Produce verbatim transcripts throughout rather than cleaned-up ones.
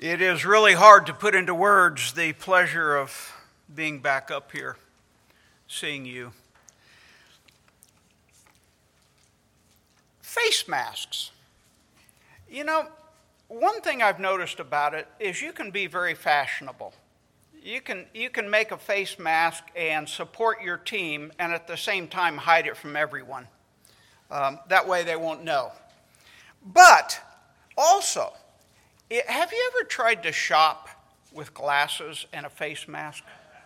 It is really hard to put into words the pleasure of being back up here, seeing you. Face masks. You know, one thing I've noticed about it is you can be very fashionable. You can, you can make a face mask and support your team and at the same time hide it from everyone. Um, that way they won't know. But also, it, have you ever tried to shop with glasses and a face mask?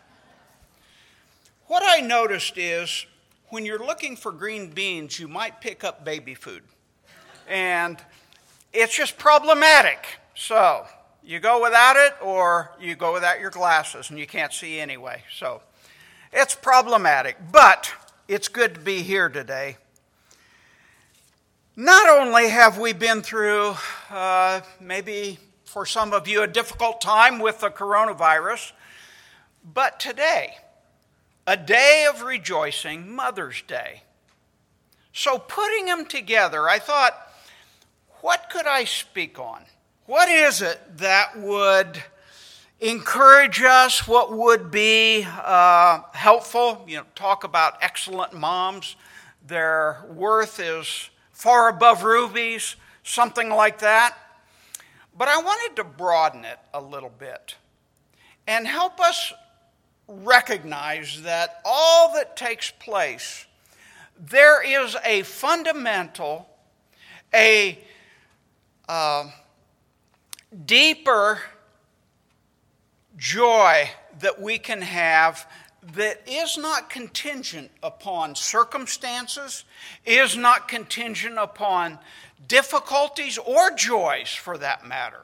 What I noticed is when you're looking for green beans, you might pick up baby food. And it's just problematic. So you go without it or you go without your glasses and you can't see anyway. So it's problematic, but it's good to be here today. Not only have we been through, uh, maybe for some of you, a difficult time with the coronavirus, but today, a day of rejoicing, Mother's Day. So putting them together, I thought, what could I speak on? What is it that would encourage us? What would be uh, helpful? You know, talk about excellent moms. Their worth is far above rubies, something like that. But I wanted to broaden it a little bit and help us recognize that all that takes place, there is a fundamental, a uh, deeper joy that we can have that is not contingent upon circumstances, is not contingent upon difficulties or joys for that matter.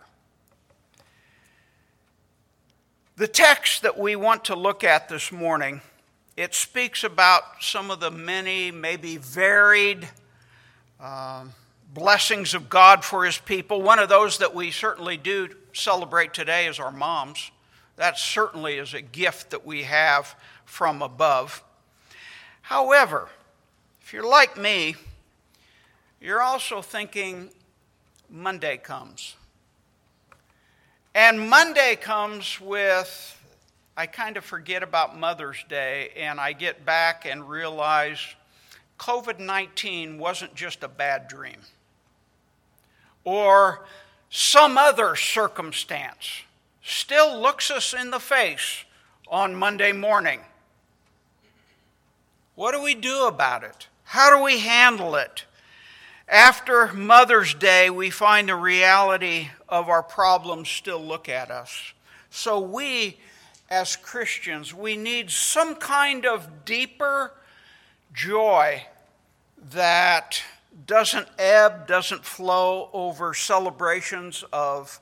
The text that we want to look at this morning, it speaks about some of the many, maybe varied um, blessings of God for His people. One of those that we certainly do celebrate today is our moms. That certainly is a gift that we have from above. However, if you're like me, you're also thinking Monday comes. And Monday comes with, I kind of forget about Mother's Day, and I get back and realize covid nineteen wasn't just a bad dream or some other circumstance still looks us in the face on Monday morning. What do we do about it? How do we handle it? After Mother's Day, we find the reality of our problems still look at us. So we, as Christians, we need some kind of deeper joy that doesn't ebb, doesn't flow over celebrations of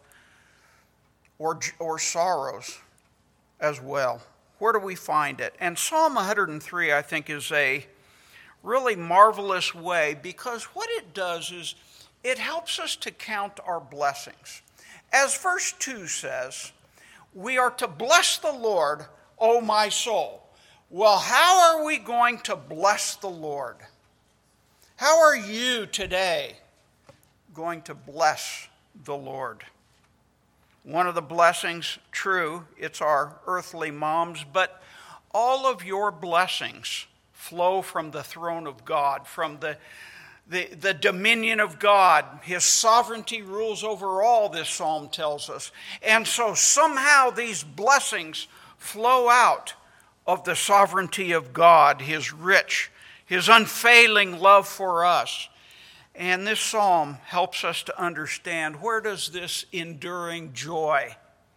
or, or sorrows as well. Where do we find it? And Psalm one hundred three, I think, is a really marvelous way because what it does is it helps us to count our blessings. As verse two says, we are to bless the Lord, O my soul. Well, how are we going to bless the Lord? How are you today going to bless the Lord? One of the blessings, true, it's our earthly moms, but all of your blessings flow from the throne of God, from the, the, the dominion of God. His sovereignty rules over all, this psalm tells us. And so somehow these blessings flow out of the sovereignty of God, His rich, His unfailing love for us. And this psalm helps us to understand, where does this enduring joy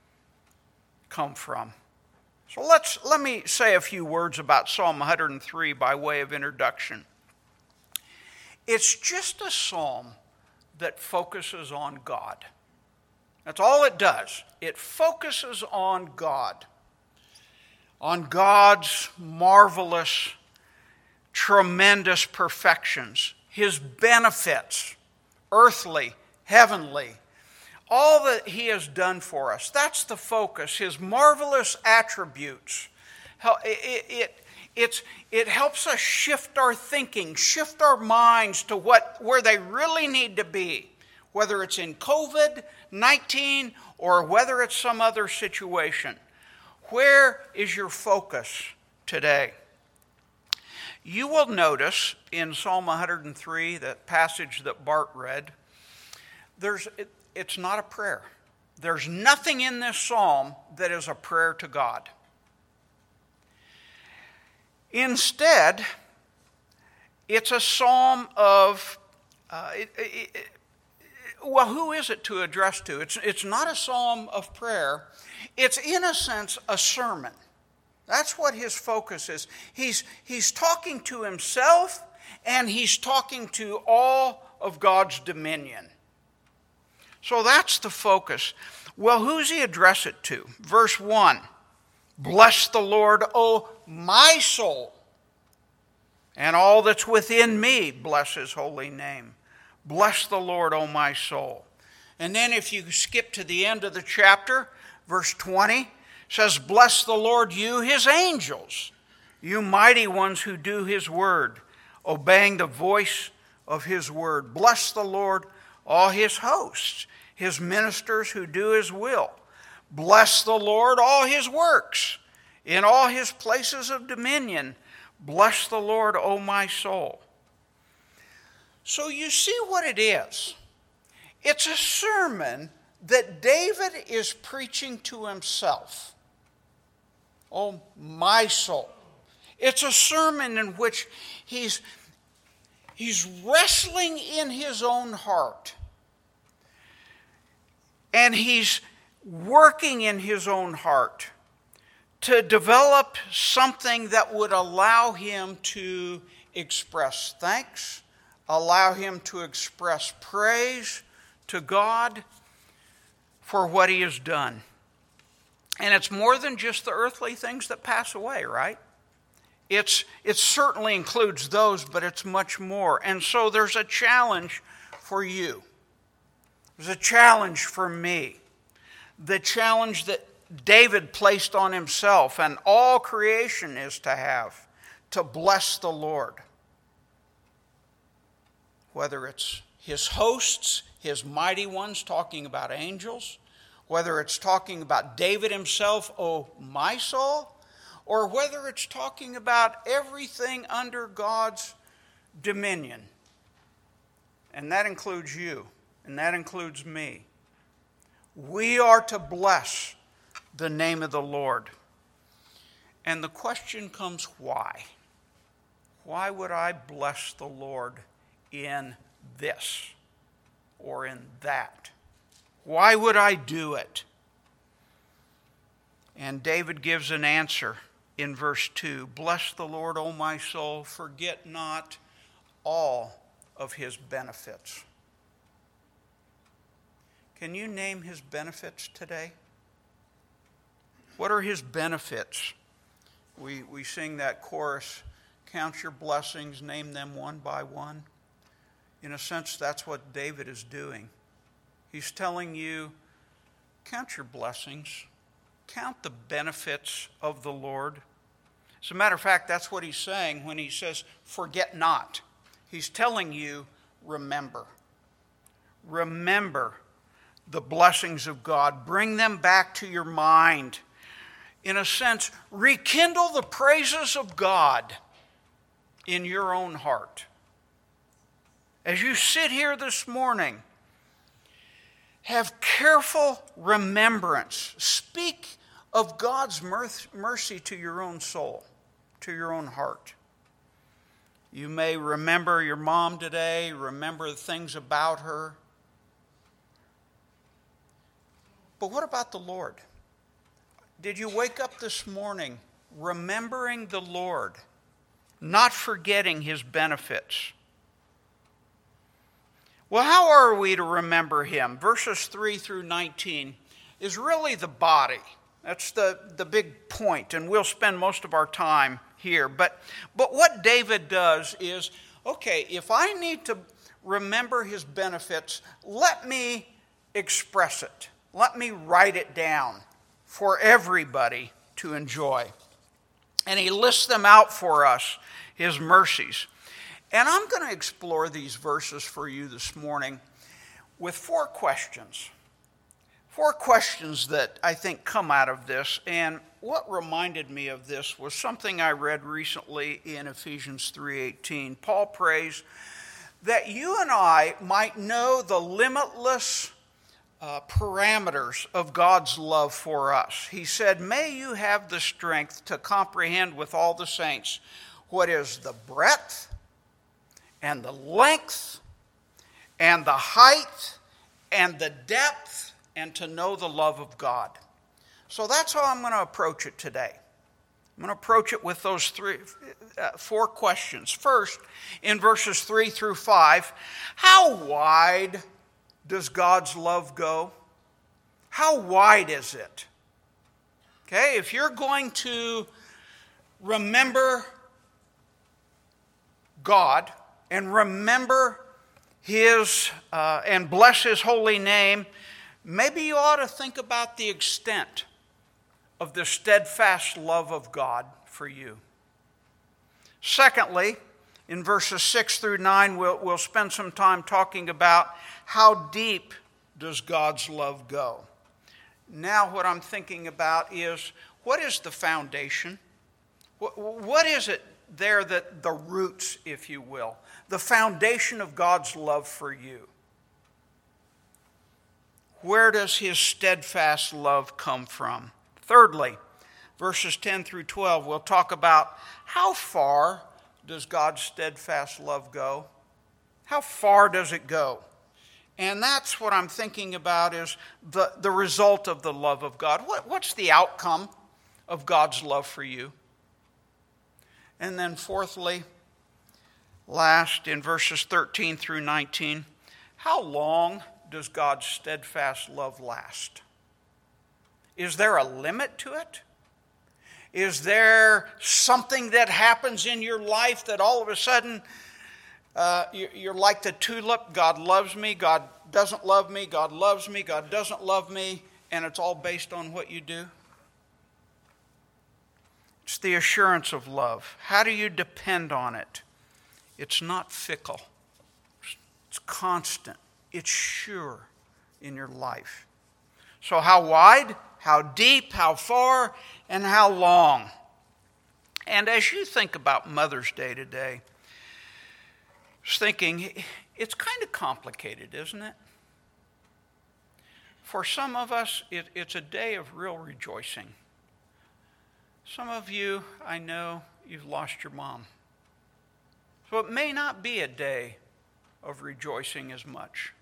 come from? So let's let me say a few words about Psalm one hundred three by way of introduction. It's just a psalm that focuses on God. That's all it does. It focuses on God, on God's marvelous, tremendous perfections, His benefits, earthly, heavenly, all that He has done for us. That's the focus, His marvelous attributes. It, it, it's, it helps us shift our thinking, shift our minds to what where they really need to be, whether it's in covid nineteen or whether it's some other situation, where is your focus today? You will notice in Psalm one hundred three, that passage that Bart read, there's it, it's not a prayer. There's nothing in this psalm that is a prayer to God. Instead, it's a psalm of, uh, it, it, it, well, who is it to address to? It's, it's not a psalm of prayer. It's, in a sense, a sermon. That's what his focus is. He's, he's talking to himself, and he's talking to all of God's dominion. So that's the focus. Well, who's he address it to? Verse one, bless the Lord, O my soul, and all that's within me, bless his holy name. Bless the Lord, O my soul. And then if you skip to the end of the chapter, verse twenty says, bless the Lord, you his angels, you mighty ones who do his word, obeying the voice of his word. Bless the Lord, all his hosts, his ministers who do his will. Bless the Lord, all his works, in all his places of dominion. Bless the Lord, O my soul. So you see what it is. It's a sermon that David is preaching to himself. Oh, my soul. It's a sermon in which he's, he's wrestling in his own heart. And he's working in his own heart to develop something that would allow him to express thanks, allow him to express praise to God for what he has done. And it's more than just the earthly things that pass away, right? It's, it certainly includes those, but it's much more. And so there's a challenge for you. There's a challenge for me. The challenge that David placed on himself and all creation is to have, to bless the Lord. Whether it's his hosts, his mighty ones, talking about angels, whether it's talking about David himself, oh my soul, or whether it's talking about everything under God's dominion. And that includes you, and that includes me. We are to bless the name of the Lord. And the question comes, why? Why would I bless the Lord in this or in that? Why would I do it? And David gives an answer in verse two. Bless the Lord, O my soul, forget not all of his benefits. Can you name his benefits today? What are his benefits? We, we sing that chorus, count your blessings, name them one by one. In a sense, that's what David is doing. He's telling you, count your blessings. Count the benefits of the Lord. As a matter of fact, that's what he's saying when he says, forget not. He's telling you, remember. Remember the blessings of God. Bring them back to your mind. In a sense, rekindle the praises of God in your own heart. As you sit here this morning, have careful remembrance. Speak of God's mercy to your own soul, to your own heart. You may remember your mom today, remember the things about her. But what about the Lord? Did you wake up this morning remembering the Lord, not forgetting his benefits? Well, how are we to remember him? Verses three through nineteen is really the body. That's the, the big point, and we'll spend most of our time here. But, but what David does is, okay, if I need to remember his benefits, let me express it. Let me write it down for everybody to enjoy. And he lists them out for us, his mercies. And I'm going to explore these verses for you this morning with four questions. Four questions that I think come out of this, and what reminded me of this was something I read recently in Ephesians three eighteen. Paul prays that you and I might know the limitless uh, parameters of God's love for us. He said, may you have the strength to comprehend with all the saints what is the breadth and the length and the height and the depth, and to know the love of God. So that's how I'm going to approach it today. I'm going to approach it with those three, uh, four questions. First, in verses three through five, how wide does God's love go? How wide is it? Okay, if you're going to remember God and remember His uh, and bless His holy name, maybe you ought to think about the extent of the steadfast love of God for you. Secondly, in verses six through nine, we'll, we'll spend some time talking about how deep does God's love go. Now what I'm thinking about is, what is the foundation? What, what is it there that the roots, if you will, the foundation of God's love for you? Where does His steadfast love come from? Thirdly, verses ten through twelve, we'll talk about how far does God's steadfast love go? How far does it go? And that's what I'm thinking about, is the, the result of the love of God. What, what's the outcome of God's love for you? And then fourthly, last, in verses thirteen through nineteen, how long does God's steadfast love last? Is there a limit to it? Is there something that happens in your life that all of a sudden uh, you're like the tulip? God loves me, God doesn't love me, God loves me, God doesn't love me, and it's all based on what you do? It's the assurance of love. How do you depend on it? It's not fickle. It's constant. It's sure in your life. So how wide, how deep, how far, and how long? And as you think about Mother's Day today, I was thinking, it's kind of complicated, isn't it? For some of us, it, it's a day of real rejoicing. Some of you, I know, you've lost your mom. So it may not be a day of rejoicing as much.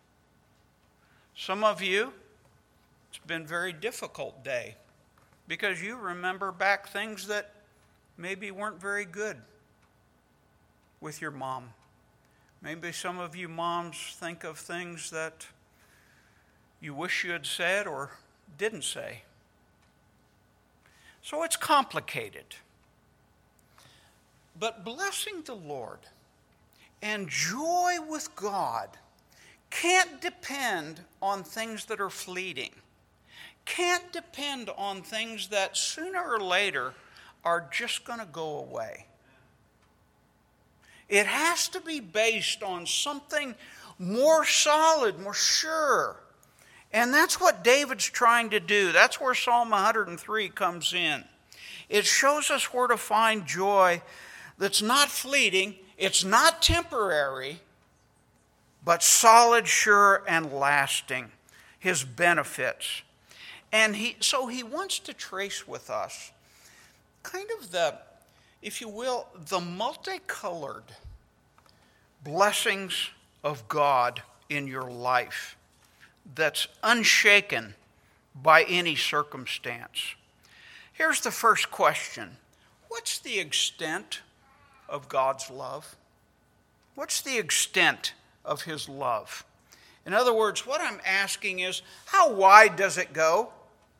Some of you, it's been a very difficult day because you remember back things that maybe weren't very good with your mom. Maybe some of you moms think of things that you wish you had said or didn't say. So it's complicated. But blessing the Lord and joy with God can't depend on things that are fleeting. Can't depend on things that sooner or later are just going to go away. It has to be based on something more solid, more sure. And that's what David's trying to do. That's where Psalm one hundred three comes in. It shows us where to find joy that's not fleeting, it's not temporary, but solid, sure, and lasting. His benefits. And he, so he wants to trace with us kind of the, if you will, the multicolored blessings of God in your life that's unshaken by any circumstance. Here's the first question. What's the extent of God's love? What's the extent of His love? In other words, what I'm asking is, how wide does it go?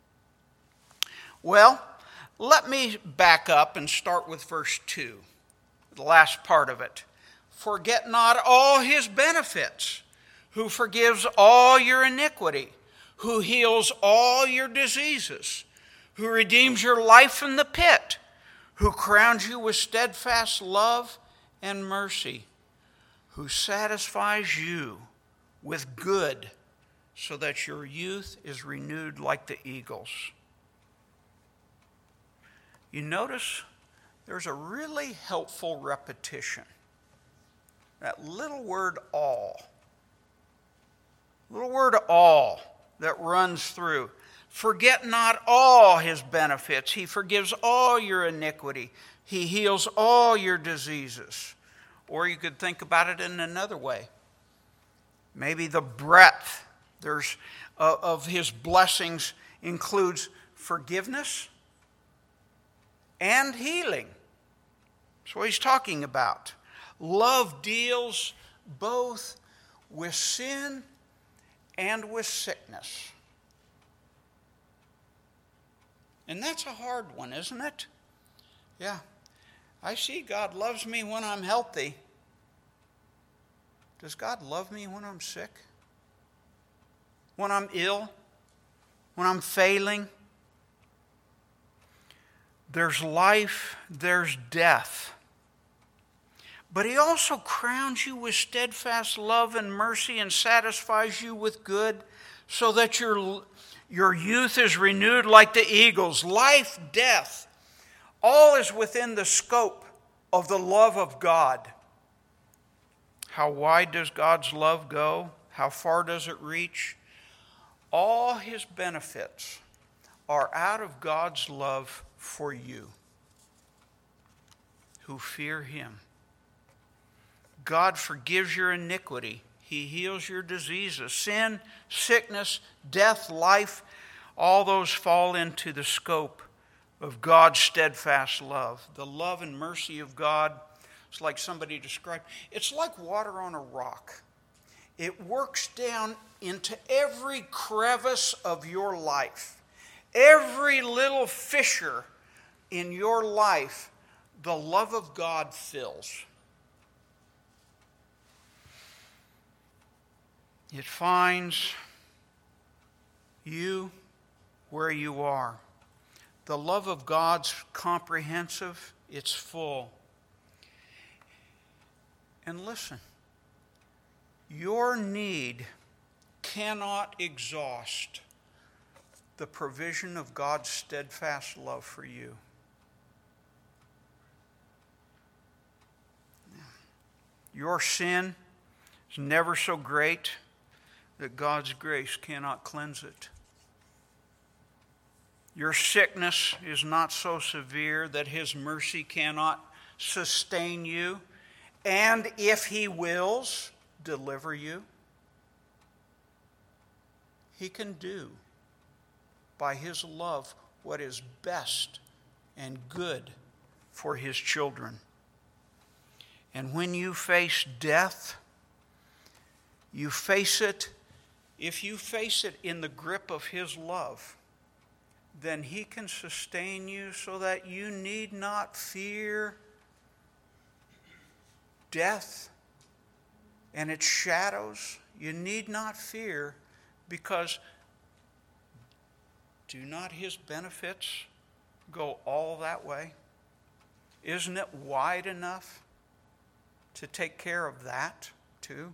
Well, let me back up and start with verse two, the last part of it. Forget not all His benefits, who forgives all your iniquity, who heals all your diseases, who redeems your life from the pit, who crowns you with steadfast love and mercy, who satisfies you with good so that your youth is renewed like the eagles. You notice there's a really helpful repetition. That little word all. Little word all that runs through. Forget not all his benefits. He forgives all your iniquity. He heals all your diseases. Or you could think about it in another way. Maybe the breadth there's, uh, of his blessings includes forgiveness and healing. That's what he's talking about. Love deals both with sin and with sickness. And that's a hard one, isn't it? Yeah. I see God loves me when I'm healthy. Does God love me when I'm sick? When I'm ill? When I'm failing? There's life, there's death. But he also crowns you with steadfast love and mercy and satisfies you with good so that your, your youth is renewed like the eagles. Life, death, all is within the scope of the love of God. How wide does God's love go? How far does it reach? All his benefits are out of God's love for you who fear him. God forgives your iniquity. He heals your diseases. Sin, sickness, death, life, all those fall into the scope of God's steadfast love. The love and mercy of God, it's like somebody described, it's like water on a rock. It works down into every crevice of your life. Every little fissure in your life, the love of God fills. It finds you where you are. The love of God's comprehensive, it's full. And listen, your need cannot exhaust the provision of God's steadfast love for you. Your sin is never so great that God's grace cannot cleanse it. Your sickness is not so severe that his mercy cannot sustain you, and if he wills, deliver you. He can do by his love what is best and good for his children. And when you face death, you face it, if you face it in the grip of his love, then he can sustain you so that you need not fear death and its shadows. You need not fear, because do not his benefits go all that way? Isn't it wide enough to take care of that too?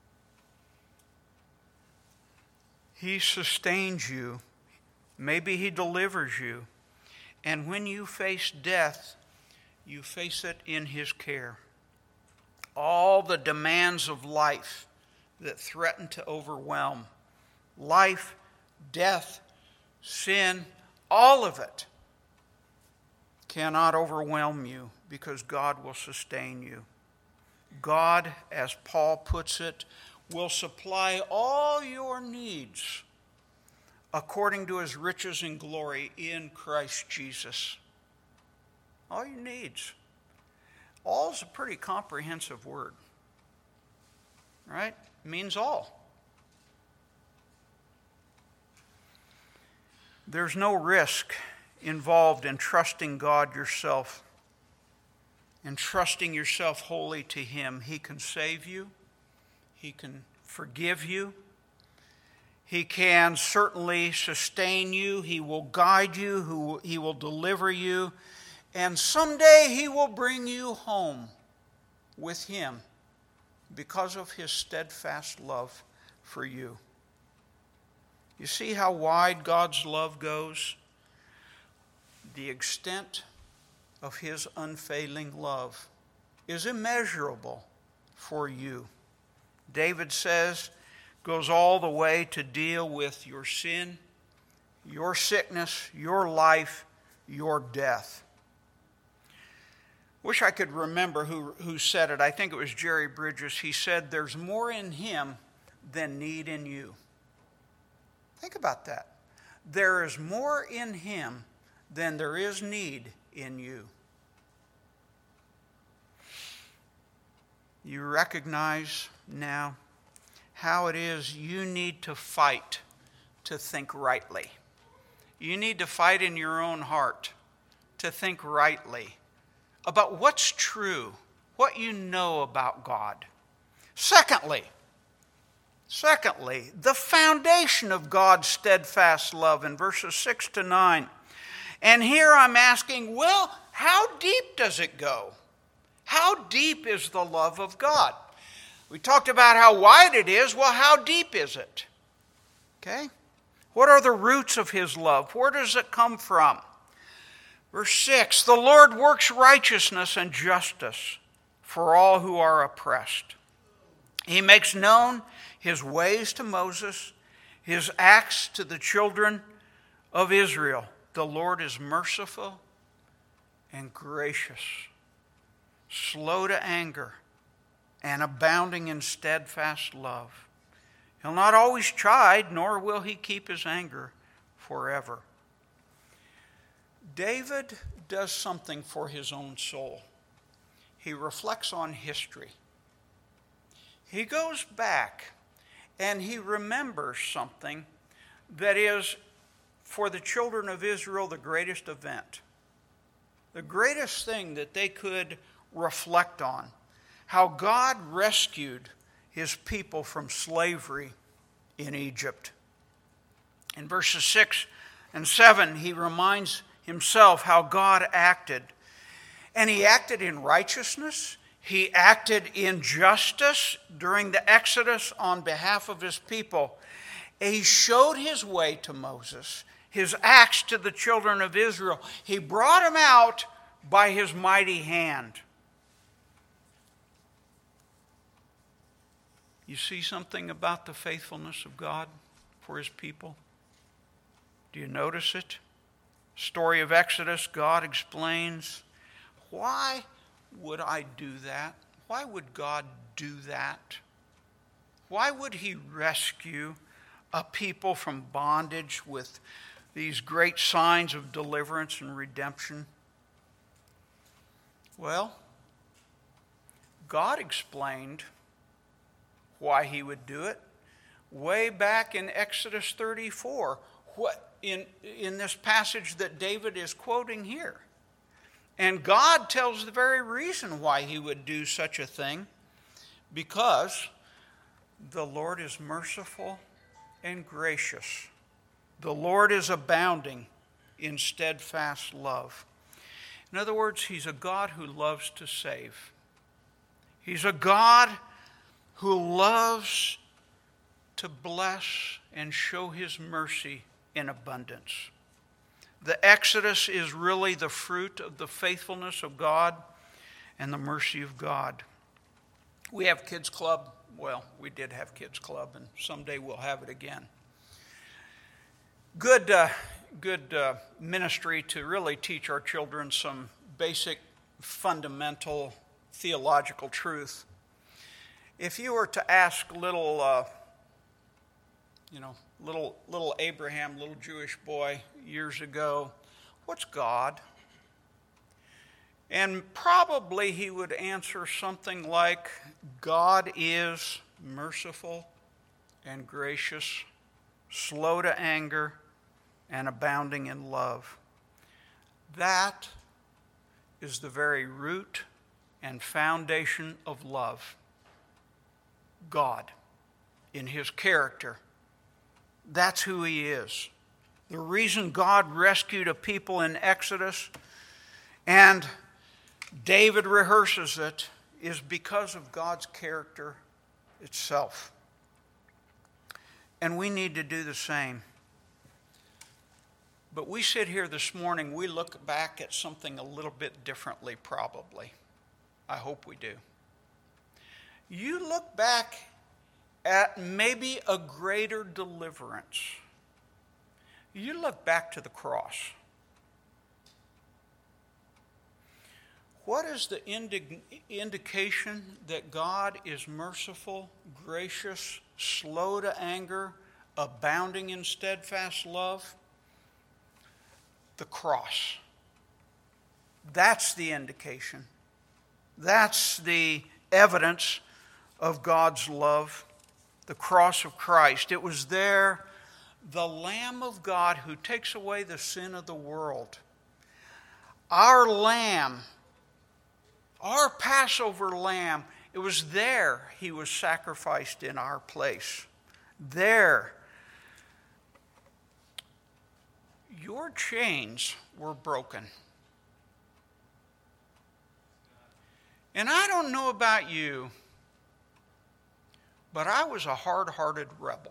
He sustains you. Maybe he delivers you. And when you face death, you face it in his care. All the demands of life that threaten to overwhelm, life, death, sin, all of it cannot overwhelm you, because God will sustain you. God, as Paul puts it, will supply all your needs according to his riches and glory in Christ Jesus. All your needs. All is a pretty comprehensive word, right? It means all. There's no risk involved in trusting God yourself and trusting yourself wholly to him. He can save you. He can forgive you. He can certainly sustain you. He will guide you. He will deliver you. And someday he will bring you home with him because of his steadfast love for you. You see how wide God's love goes? The extent of his unfailing love is immeasurable for you. David says, goes all the way to deal with your sin, your sickness, your life, your death. Wish I could remember who, who said it. I think it was Jerry Bridges. He said, there's more in him than need in you. Think about that. There is more in him than there is need in you. You recognize now how it is you need to fight to think rightly. You need to fight in your own heart to think rightly about what's true, what you know about God. Secondly, secondly, the foundation of God's steadfast love in verses six to nine. And here I'm asking, well, how deep does it go? How deep is the love of God? We talked about how wide it is. Well, how deep is it? Okay? What are the roots of his love? Where does it come from? Verse six, the Lord works righteousness and justice for all who are oppressed. He makes known his ways to Moses, his acts to the children of Israel. The Lord is merciful and gracious, slow to anger, and abounding in steadfast love. He'll not always chide, nor will he keep his anger forever. David does something for his own soul. He reflects on history. He goes back and he remembers something that is, for the children of Israel, the greatest event. The greatest thing that they could reflect on. How God rescued his people from slavery in Egypt. In verses six and seven, he reminds himself how God acted. And he acted in righteousness. He acted in justice during the Exodus on behalf of his people. He showed his way to Moses, his acts to the children of Israel. He brought them out by his mighty hand. You see something about the faithfulness of God for his people? Do you notice it? Story of Exodus, God explains, why would I do that? Why would God do that? Why would he rescue a people from bondage with these great signs of deliverance and redemption? Well, God explained why he would do it way back in Exodus thirty-four, what in, in this passage that David is quoting here. And God tells the very reason why he would do such a thing, because the Lord is merciful and gracious. The Lord is abounding in steadfast love. In other words, he's a God who loves to save. He's a God who loves to bless and show his mercy in abundance. The Exodus is really the fruit of the faithfulness of God and the mercy of God. We have Kids Club. Well, we did have Kids Club, and someday we'll have it again. Good, uh, good uh, ministry to really teach our children some basic, fundamental theological truth. If you were to ask little, uh, you know, little little Abraham, little Jewish boy years ago, what's God? And probably he would answer something like, God is merciful and gracious, slow to anger, and abounding in love. That is the very root and foundation of love. God, in his character. That's who he is. The reason God rescued a people in Exodus, and David rehearses it, is because of God's character itself. And we need to do the same. But we sit here this morning, we look back at something a little bit differently, probably. I hope we do. You look back at maybe a greater deliverance. You look back to the cross. What is the indi- indication that God is merciful, gracious, slow to anger, abounding in steadfast love? The cross. That's the indication. That's the evidence of God's love. The cross of Christ. It was there, the Lamb of God who takes away the sin of the world. Our Lamb, our Passover Lamb, it was there he was sacrificed in our place. There. Your chains were broken. And I don't know about you, but I was a hard-hearted rebel.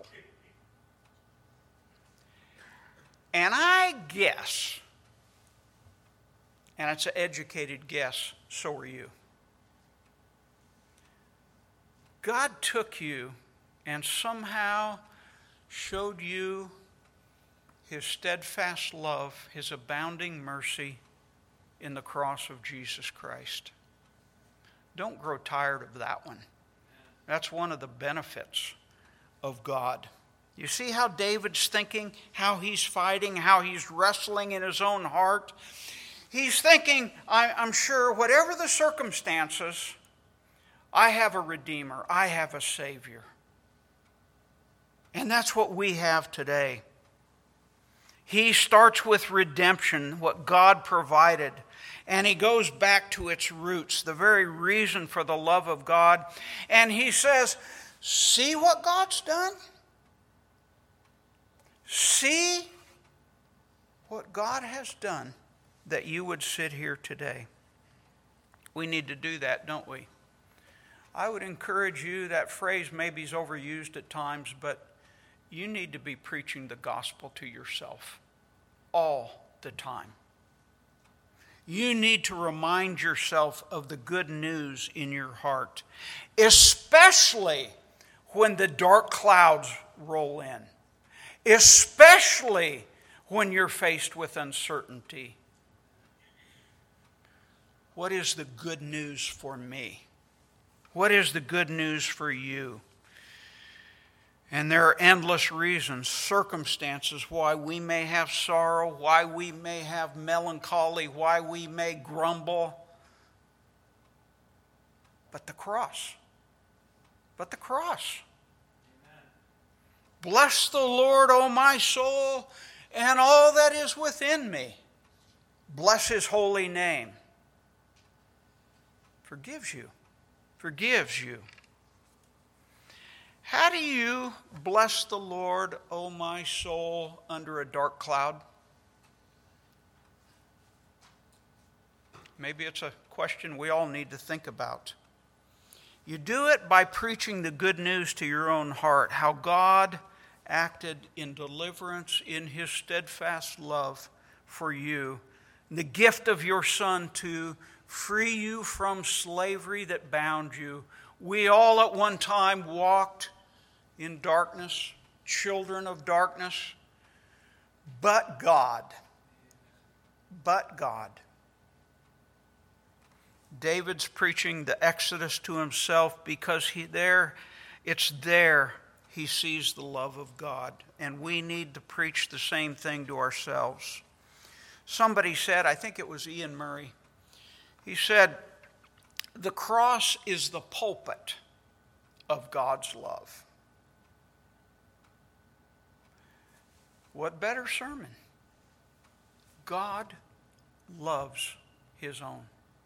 And I guess, and it's an educated guess, so are you. God took you and somehow showed you his steadfast love, his abounding mercy in the cross of Jesus Christ. Don't grow tired of that one. That's one of the benefits of God. You see how David's thinking, how he's fighting, how he's wrestling in his own heart? He's thinking, I'm sure, whatever the circumstances, I have a Redeemer, I have a Savior. And that's what we have today. He starts with redemption, what God provided. And he goes back to its roots, the very reason for the love of God. And he says, see what God's done? See what God has done that you would sit here today. We need to do that, don't we? I would encourage you, that phrase maybe is overused at times, but you need to be preaching the gospel to yourself all the time. You need to remind yourself of the good news in your heart, especially when the dark clouds roll in, especially when you're faced with uncertainty. What is the good news for me? What is the good news for you? And there are endless reasons, circumstances why we may have sorrow, why we may have melancholy, why we may grumble. But the cross. But the cross. Amen. Bless the Lord, O my soul, and all that is within me. Bless his holy name. Forgives you. Forgives you. How do you bless the Lord, O my soul, under a dark cloud? Maybe it's a question we all need to think about. You do it by preaching the good news to your own heart, how God acted in deliverance in his steadfast love for you, the gift of your Son to free you from slavery that bound you. We all at one time walked in darkness, children of darkness, but God, but God. David's preaching the Exodus to himself because he there, it's there he sees the love of God, and we need to preach the same thing to ourselves. Somebody said, I think it was Ian Murray, he said, the cross is the pulpit of God's love. What better sermon? God loves his own.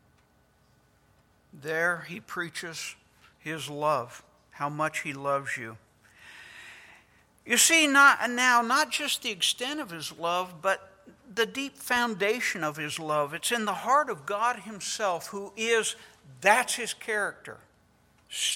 There he preaches his love, how much he loves you. You see, not now, not just the extent of his love, but the deep foundation of his love. It's in the heart of God himself, who is, that's his character.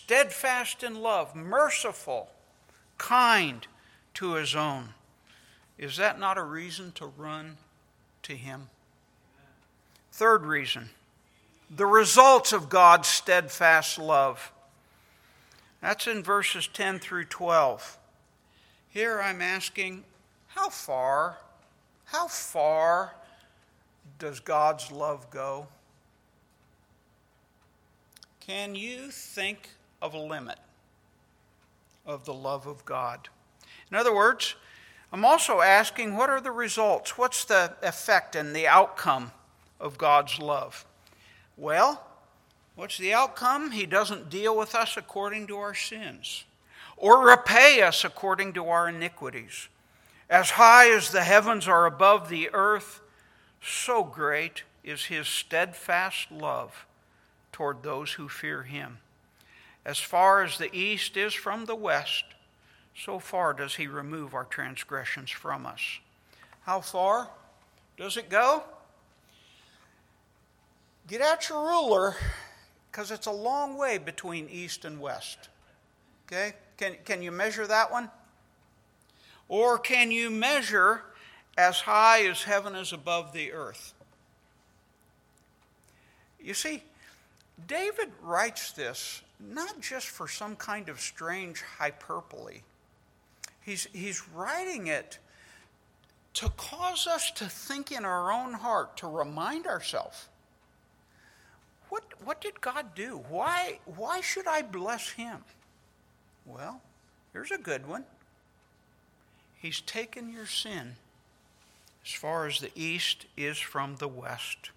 Steadfast in love, merciful, kind to his own. is that not a reason to run to Him? Third reason, the results of God's steadfast love. That's in verses ten through twelve. Here I'm asking, how far, how far does God's love go? Can you think of a limit of the love of God? In other words, I'm also asking, what are the results? What's the effect and the outcome of God's love? Well, what's the outcome? He doesn't deal with us according to our sins, or repay us according to our iniquities. As high as the heavens are above the earth, so great is His steadfast love toward those who fear Him. As far as the east is from the west, so far does He remove our transgressions from us. How far does it go? Get out your ruler, because it's a long way between east and west. Okay? Can, can you measure that one? Or can you measure as high as heaven is above the earth? You see, David writes this not just for some kind of strange hyperbole. He's, he's writing it to cause us to think in our own heart, to remind ourselves, what, what did God do? Why, why should I bless Him? Well, here's a good one. He's taken your sin as far as the east is from the west.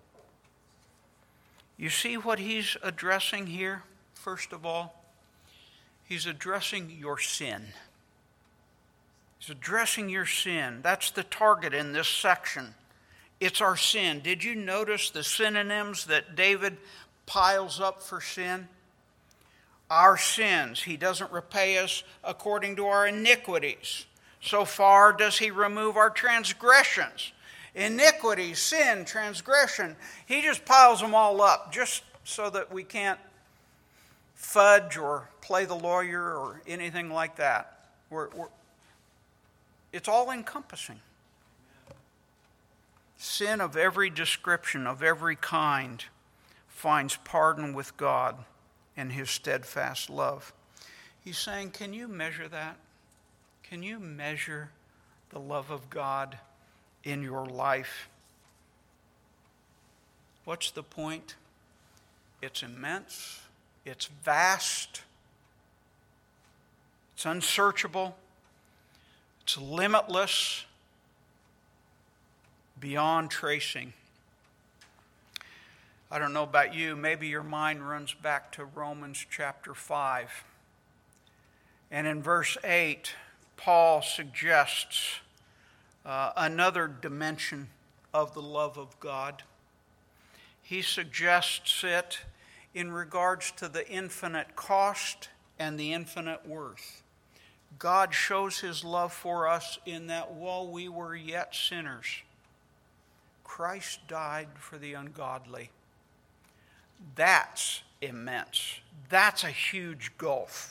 You see what He's addressing here, first of all? He's addressing your sin. He's addressing your sin. That's the target in this section. It's our sin. Did you notice the synonyms that David piles up for sin? Our sins. He doesn't repay us according to our iniquities. So far does He remove our transgressions. Iniquity, sin, transgression. He just piles them all up just so that we can't fudge or play the lawyer or anything like that. We're, we're, it's all encompassing. Sin of every description, of every kind, finds pardon with God and His steadfast love. He's saying, can you measure that? Can you measure the love of God in your life? What's the point? It's immense. It's vast. It's unsearchable. It's limitless, beyond tracing. I don't know about you, maybe your mind runs back to Romans chapter five. And in verse eight, Paul suggests uh, another dimension of the love of God. He suggests it in regards to the infinite cost and the infinite worth. God shows His love for us in that while we were yet sinners, Christ died for the ungodly. That's immense. That's a huge gulf.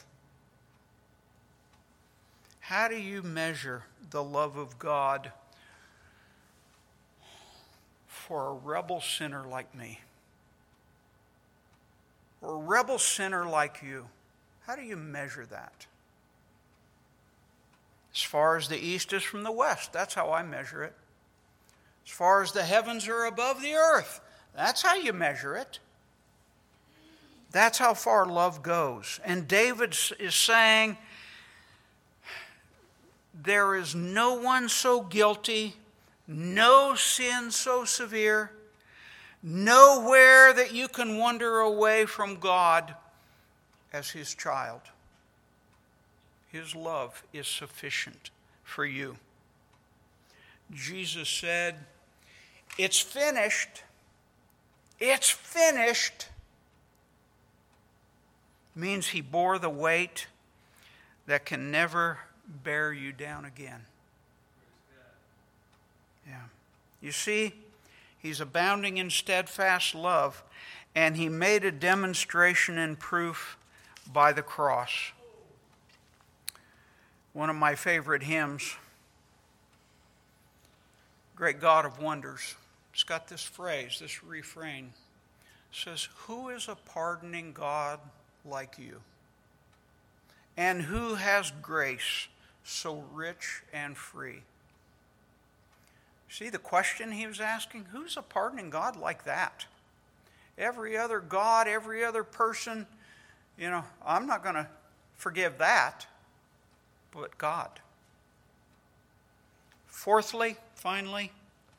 How do you measure the love of God for a rebel sinner like me? Or a rebel sinner like you? How do you measure that? As far as the east is from the west, that's how I measure it. As far as the heavens are above the earth, that's how you measure it. That's how far love goes. And David is saying, there is no one so guilty, no sin so severe, nowhere that you can wander away from God as His child. His love is sufficient for you. Jesus said, it's finished. It's finished. Means He bore the weight that can never bear you down again. Yeah. You see, He's abounding in steadfast love, and He made a demonstration and proof by the cross. One of my favorite hymns great God of wonders, it's got this phrase, this refrain. It says, who is a pardoning God like you? And who has grace so rich and free? See the question he was asking? Who's a pardoning God like that? Every other God, every other person, you know, I'm not going to forgive that, but God. Fourthly, finally,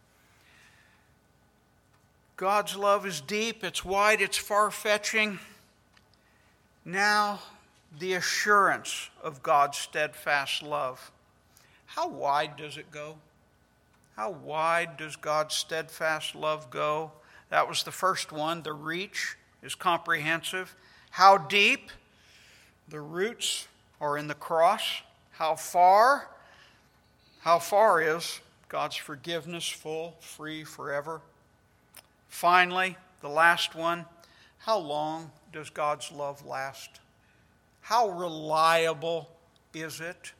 God's love is deep, it's wide, it's far-fetching. Now, the assurance of God's steadfast love. How wide does it go? How wide does God's steadfast love go? That was the first one. The reach is comprehensive. How deep? The roots are in the cross. How far? How far is God's forgiveness full, free, forever? Finally, the last one. How long does God's love last? How reliable is it?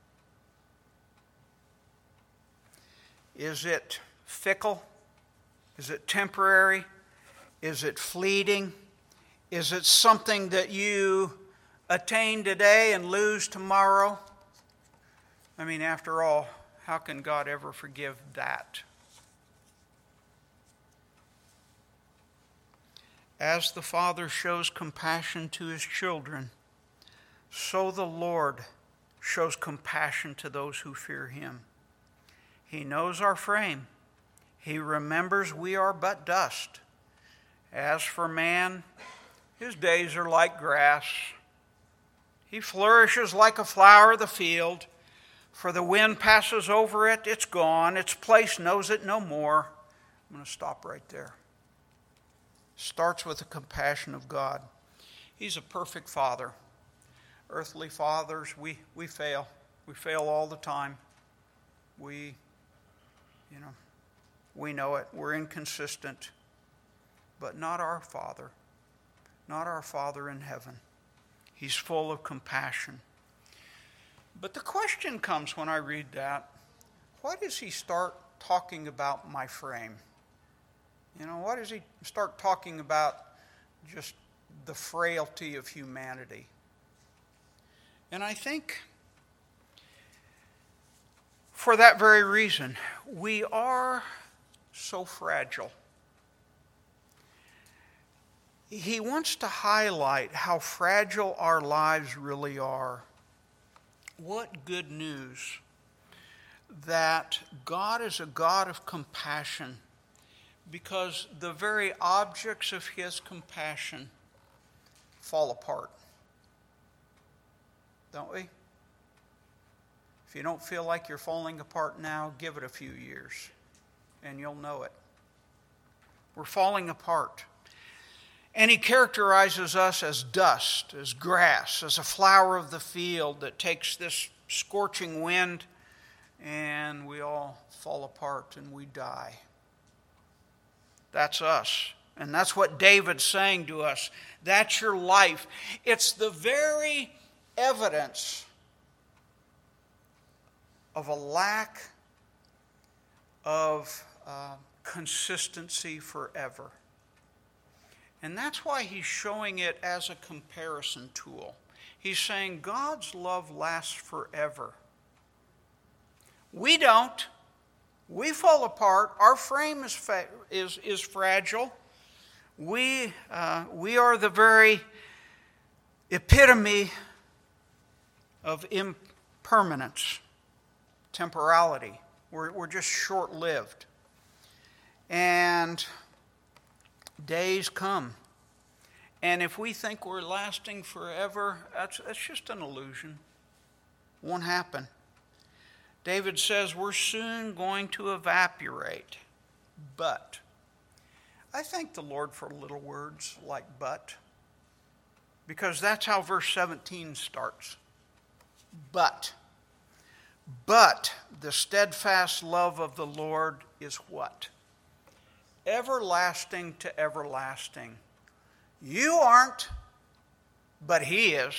Is it fickle? Is it temporary? Is it fleeting? Is it something that you attain today and lose tomorrow? I mean, after all, how can God ever forgive that? As the Father shows compassion to his children, so the Lord shows compassion to those who fear him. He knows our frame. He remembers we are but dust. As for man, his days are like grass. He flourishes like a flower of the field. For the wind passes over it, it's gone. Its place knows it no more. I'm going to stop right there. Starts with the compassion of God. He's a perfect Father. Earthly fathers, we, we fail. We fail all the time. We, you know, we know it. We're inconsistent. But not our Father. Not our Father in heaven. He's full of compassion. But the question comes when I read that, why does he start talking about my frame? You know, why does he start talking about just the frailty of humanity? And I think for that very reason, we are so fragile. He wants to highlight how fragile our lives really are. What good news that God is a God of compassion, because the very objects of his compassion fall apart. Don't we? If you don't feel like you're falling apart now, give it a few years and you'll know it. We're falling apart. And he characterizes us as dust, as grass, as a flower of the field that takes this scorching wind and we all fall apart and we die. That's us. And that's what David's saying to us. That's your life. It's the very evidence of a lack of uh, consistency forever. And that's why he's showing it as a comparison tool. He's saying God's love lasts forever. We don't. We fall apart. Our frame is fa- is, is fragile. We, uh, we are the very epitome of impermanence, temporality. We're, we're just short-lived. And days come. And if we think we're lasting forever, that's, that's just an illusion. Won't happen. David says we're soon going to evaporate. But I thank the Lord for little words like but, because that's how verse seventeen starts. But. But the steadfast love of the Lord is what? Everlasting to everlasting. You aren't, but he is.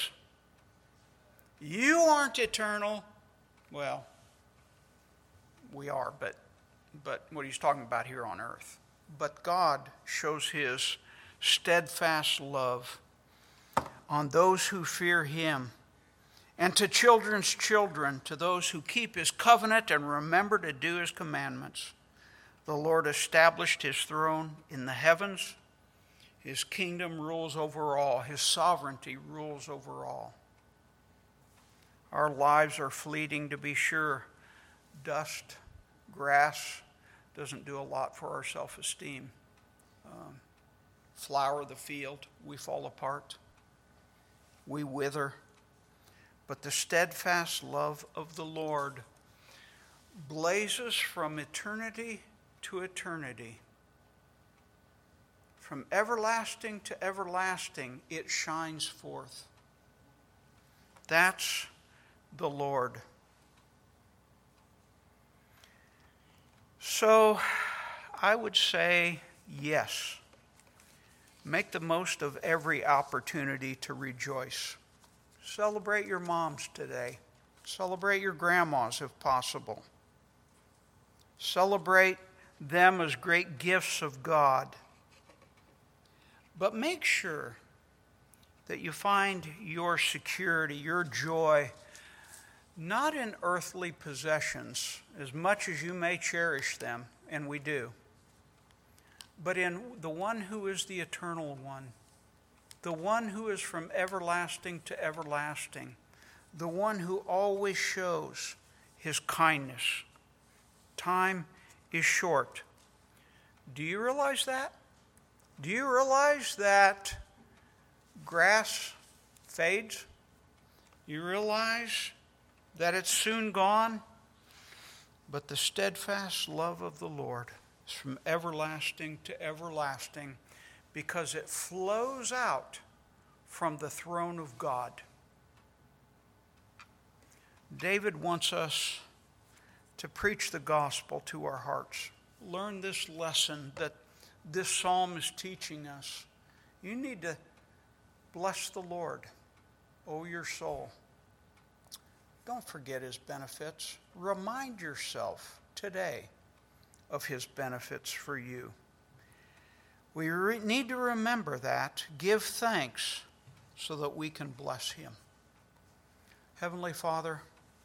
You aren't eternal. Well, we are, but but what he's talking about here on earth. But God shows his steadfast love on those who fear him, and to children's children, to those who keep his covenant and remember to do his commandments. The Lord established his throne in the heavens. His kingdom rules over all. His sovereignty rules over all. Our lives are fleeting, to be sure. Dust, grass doesn't do a lot for our self-esteem. Um, flower of the field, we fall apart. We wither. But the steadfast love of the Lord blazes from eternity to eternity. From everlasting to everlasting, it shines forth. That's the Lord. So, I would say yes. Make the most of every opportunity to rejoice. Celebrate your moms today. Celebrate your grandmas if possible. Celebrate them as great gifts of God. But make sure that you find your security, your joy, not in earthly possessions, as much as you may cherish them, and we do, but in the one who is the eternal one, the one who is from everlasting to everlasting, the one who always shows his kindness. Time is short. Do you realize that? Do you realize that grass fades? You realize that it's soon gone? But the steadfast love of the Lord is from everlasting to everlasting, because it flows out from the throne of God. David wants us to preach the gospel to our hearts. Learn this lesson that this psalm is teaching us. You need to bless the Lord, O your soul. Don't forget his benefits. Remind yourself today of his benefits for you. We re- need to remember that, give thanks, so that we can bless him. Heavenly Father,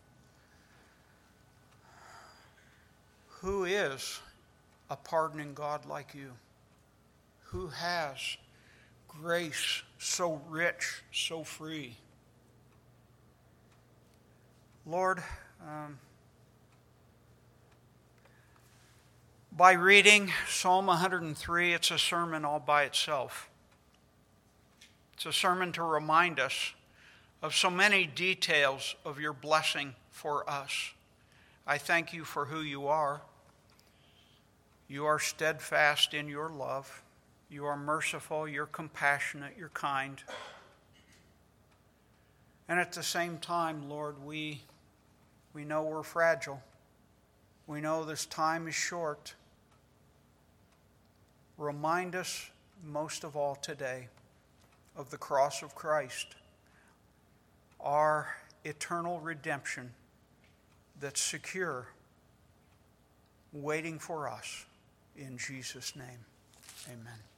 who is a pardoning God like you? Who has grace so rich, so free? Lord, um, by reading Psalm one hundred three, it's a sermon all by itself. It's a sermon to remind us of so many details of your blessing for us. I thank you for who you are. You are steadfast in your love. You are merciful, you're compassionate, you're kind. And at the same time, Lord, we, we know we're fragile. We know this time is short. Remind us most of all today of the cross of Christ, our eternal redemption that's secure, waiting for us. In Jesus' name, amen.